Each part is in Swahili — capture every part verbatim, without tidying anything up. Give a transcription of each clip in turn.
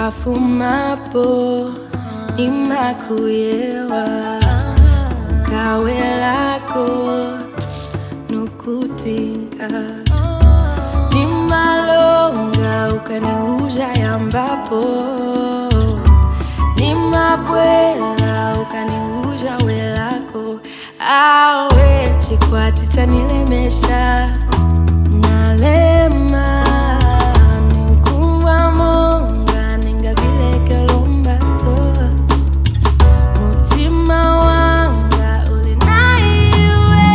kafumapo imakuyewa kawelako nukutinka nimalonga ukaniuja yambapo nimabwela ukaniuja welako awe chikwati chanilemesha nalema nukuwa monga ninga vileke lomba so mutima wanga ulinaiwe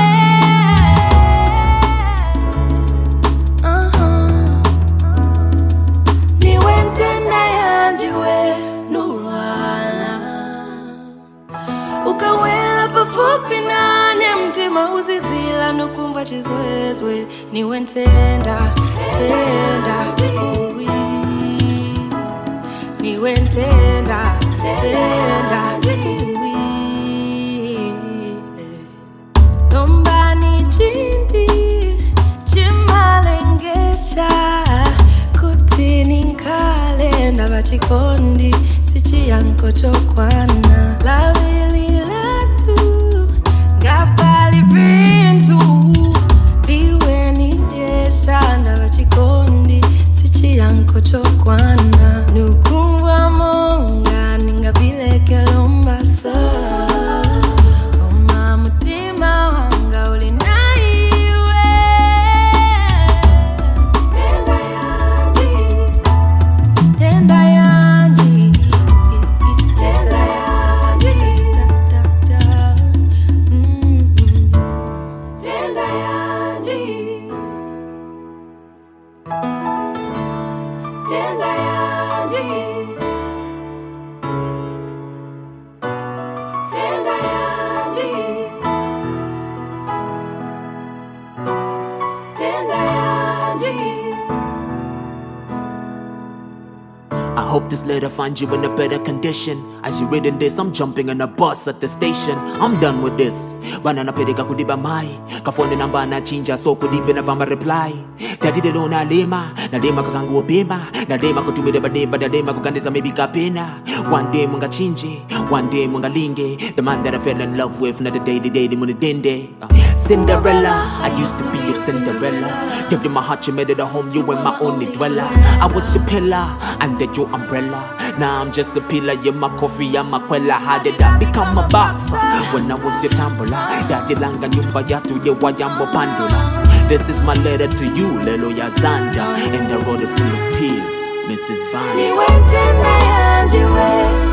uh-huh. Niwente na yanjiwe nulwala ukawela pafupi nane mtima uzizila nukumva chizwezwe niwentenda tenda uwi niwentenda tenda uwi nombani chindi chimalengesha kutini nkalenda bachikondi sichi yanko chokwana lavili latu ngapali pintu viweni yeshanda bachikondi sichi yanko chokwana nukuwa monga ninga vileke lomba so oma mutima wanga ulinaiwe tenda yanji tenda yanji tenda yanji da, da, da. Mm-hmm. Tenda yanji tenda yanji tenda yanji tenda yanji. I hope this letter finds you in a better condition. As you reading this, I'm jumping on a bus at the station. I'm done with this. Banana pedika kudiba mai kafone namba na chinja so kudibe na vamba reply. Daddy de na lema na dema kakangu opema na dema kutumide badeba na dema kukandeza maybe kapena. One day munga chinji, one day munga linge. The man that I fell in love with, not the day the day the muni dende. Cinderella, I used to be your Cinderella. Gave you my heart, you made it a home, you were my only dweller. I was your pillar, under your umbrella. Now I'm just a pillar, you're my coffee, I'm my quella. How did I become a boxer? When I was your tambola. Daddy langa nyumba yatu ye wayambo pandula. This is my letter to you, Lelo Yazanja. And I wrote it full of tears, Missus Bond. Niwente na yanjiwe